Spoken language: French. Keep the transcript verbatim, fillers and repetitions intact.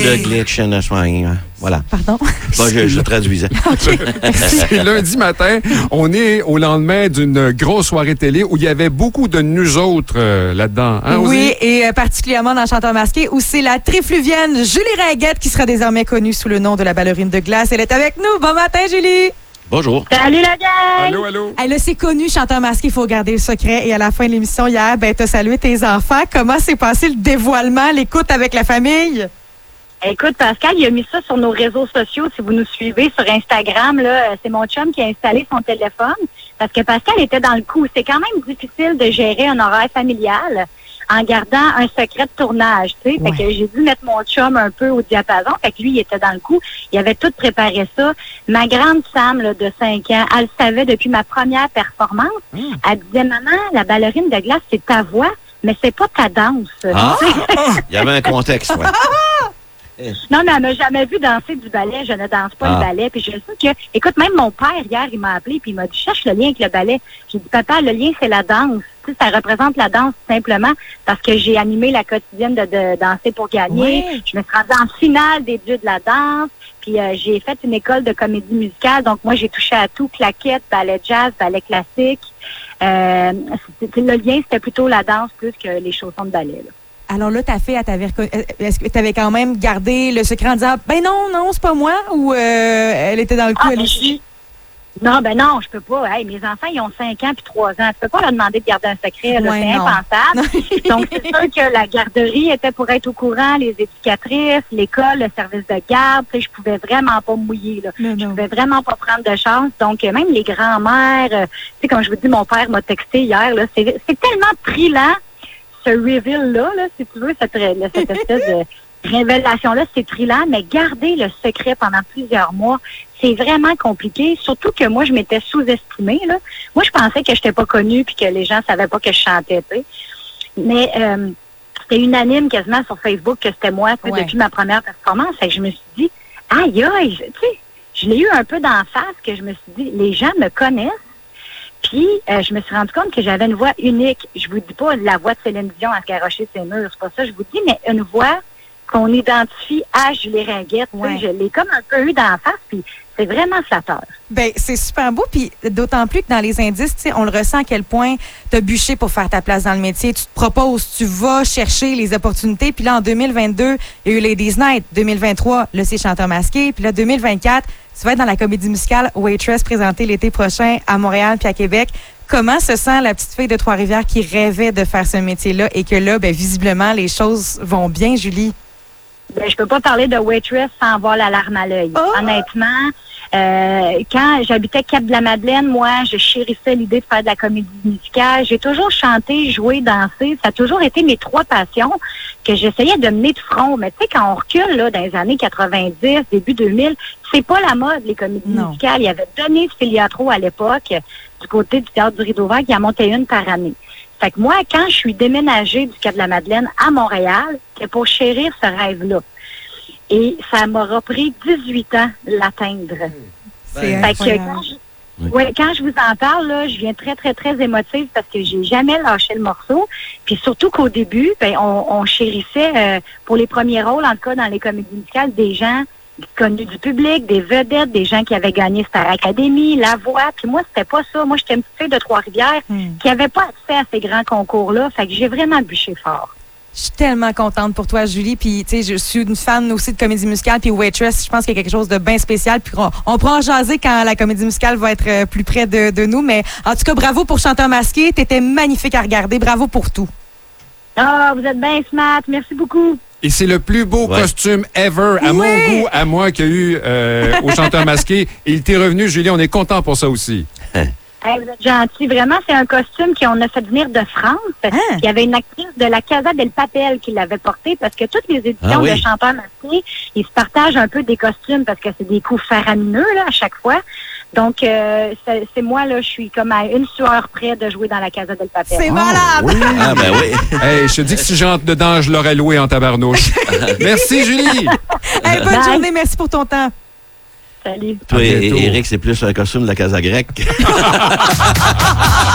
The glitch in the swing. Voilà. Pardon? Bon, je, je traduisais. C'est lundi matin. On est au lendemain d'une grosse soirée télé où il y avait beaucoup de nous autres euh, là-dedans. Hein, oui, et euh, particulièrement dans Chanteur masqué, où c'est la trifluvienne Julie Ringuette qui sera désormais connue sous le nom de la ballerine de glace. Elle est avec nous. Bon matin, Julie! Bonjour. Salut la gang! Allô, allô? Elle c'est connu, Chanteur masqué, il faut garder le secret. Et à la fin de l'émission hier, ben, tu as salué tes enfants. Comment s'est passé le dévoilement, l'écoute avec la famille? Écoute, Pascal, il a mis ça sur nos réseaux sociaux. Si vous nous suivez sur Instagram, là, c'est mon chum qui a installé son téléphone. Parce que Pascal était dans le coup. C'est quand même difficile de gérer un horaire familial en gardant un secret de tournage, tu sais. Ouais. Fait que j'ai dû mettre mon chum un peu au diapason. Fait que lui, il était dans le coup. Il avait tout préparé ça. Ma grande Sam, là, de cinq ans, elle le savait depuis ma première performance. Mmh. Elle disait, maman, la ballerine de glace, c'est ta voix, mais c'est pas ta danse. Ah! Il y avait un contexte, ouais. Non, mais elle m'a jamais vu danser du ballet. Je ne danse pas Ah. le ballet. Puis je sais que, écoute, même mon père, hier, il m'a appelé puis il m'a dit, cherche le lien avec le ballet. J'ai dit, papa, le lien, c'est la danse. Tu sais, ça représente la danse simplement parce que j'ai animé la quotidienne de, de Danser pour gagner. Ouais. Je me suis rendue en finale des dieux de la danse. Puis euh, j'ai fait une école de comédie musicale. Donc, moi, j'ai touché à tout. Claquette, ballet jazz, ballet classique. Euh, c'était- le lien, c'était plutôt la danse plus que les chaussons de ballet, là. Alors là, ta fille, elle t'avait reconnu- est-ce que tu avais quand même gardé le secret en disant, ben non, non, c'est pas moi, ou euh, elle était dans le coup, Ah, elle ben, aussi? Non, ben non, je peux pas. Hey, mes enfants, ils ont cinq ans puis trois ans. Tu peux pas leur demander de garder un secret. là, Ouais, c'est non. impensable. Donc, c'est sûr que la garderie était pour être au courant, les éducatrices, l'école, le service de garde. Tu sais, je pouvais vraiment pas me mouiller. Là. Non, Je non. pouvais vraiment pas prendre de chance. Donc, euh, même les grands-mères, euh, tu sais, comme je vous dis, mon père m'a texté hier. Là, c'est, c'est tellement trillant, ce reveal-là, là, si tu veux, cette, là, cette espèce de révélation-là, c'est trillant, mais garder le secret pendant plusieurs mois, c'est vraiment compliqué, surtout que moi, je m'étais sous-estimée, là. Moi, je pensais que je n'étais pas connue puis que les gens savaient pas que je chantais, tu sais. Mais euh, c'était unanime quasiment sur Facebook que c'était moi, tu sais, Ouais. depuis ma première performance. Fait que je me suis dit, aïe, aïe, je- tu sais, je l'ai eu un peu d'en face que je me suis dit, les gens me connaissent. Puis, euh, je me suis rendu compte que j'avais une voix unique. Je vous dis pas la voix de Céline Dion à se garrocher ses murs, c'est pas ça, je vous dis, mais une voix qu'on identifie à Julie Ringuette. Tu sais, Ouais. Je l'ai comme un peu eu d'en face, puis c'est vraiment flatteur. Ben, c'est super beau, puis d'autant plus que dans les indices, tu sais, on le ressent à quel point tu as bûché pour faire ta place dans le métier. Tu te proposes, tu vas chercher les opportunités. Puis là, en deux mille vingt-deux, il y a eu Ladies Night. deux mille vingt-trois, là, c'est Chanteur masqué. Puis là, deux mille vingt-quatre, tu vas être dans la comédie musicale Waitress présentée l'été prochain à Montréal puis à Québec. Comment se sent la petite fille de Trois-Rivières qui rêvait de faire ce métier-là et que là, ben, visiblement, les choses vont bien, Julie? Ben, je peux pas parler de Waitress sans avoir la larme à l'œil. Oh! Honnêtement, euh, quand j'habitais Cap-de-la-Madeleine, moi, je chérissais l'idée de faire de la comédie musicale. J'ai toujours chanté, joué, dansé. Ça a toujours été mes trois passions que j'essayais de mener de front. Mais tu sais, quand on recule là, dans les années quatre-vingt-dix, début deux mille, c'est pas la mode, les comédies Non. musicales. Il y avait Denise Filiatro à l'époque, du côté du Théâtre du Rideau-Vert, qui en montait une par année. Fait que moi, quand je suis déménagée du Cap-de-la-Madeleine à Montréal, c'était pour chérir ce rêve-là. Et ça m'aura pris dix-huit ans de l'atteindre. C'est Fait que incroyable. quand je, ouais, quand je vous en parle, là, je viens très, très, très émotive parce que j'ai jamais lâché le morceau. Puis surtout qu'au début, ben, on, on chérissait, euh, pour les premiers rôles, en tout cas dans les comédies musicales, des gens connus du public, des vedettes, des gens qui avaient gagné Star Academy, La Voix. Puis moi, c'était pas ça. Moi, j'étais une petite fille de Trois-Rivières Hmm. qui avait pas accès à ces grands concours-là. Fait que j'ai vraiment bûché fort. Je suis tellement contente pour toi, Julie. Puis, tu sais, je suis une fan aussi de comédie musicale. Puis, Waitress, je pense qu'il y a quelque chose de bien spécial. Puis, on, on pourra en jaser quand la comédie musicale va être euh, plus près de, de nous. Mais en tout cas, bravo pour Chanteur masqué. T'étais magnifique à regarder. Bravo pour tout. Ah, vous êtes bien smart. Merci beaucoup. Et c'est le plus beau Ouais. costume ever, à Oui. mon goût, à moi, qu'il y a eu euh, au Chanteur masqué. Et il t'est revenu, Julie, on est content pour ça aussi. Hey, vous êtes gentil. Vraiment, c'est un costume qu'on a fait venir de France. Hein? Il y avait une actrice de la Casa del Papel qui l'avait porté parce que toutes les éditions Ah oui. de Chanteurs masqués, ils se partagent un peu des costumes parce que c'est des coups faramineux là, à chaque fois. Donc, euh, c'est, c'est moi, là, je suis comme à une sueur près de jouer dans la Casa del Papel. C'est malade! Oui. Ah, ben oui. Hey, je te dis que si j'entre dedans, je l'aurais loué en tabarnouche. Merci, Julie. Hey, bonne Bye. journée. Merci pour ton temps. Salut. Toi, À bientôt. Éric, c'est plus un costume de la Casa Grecque.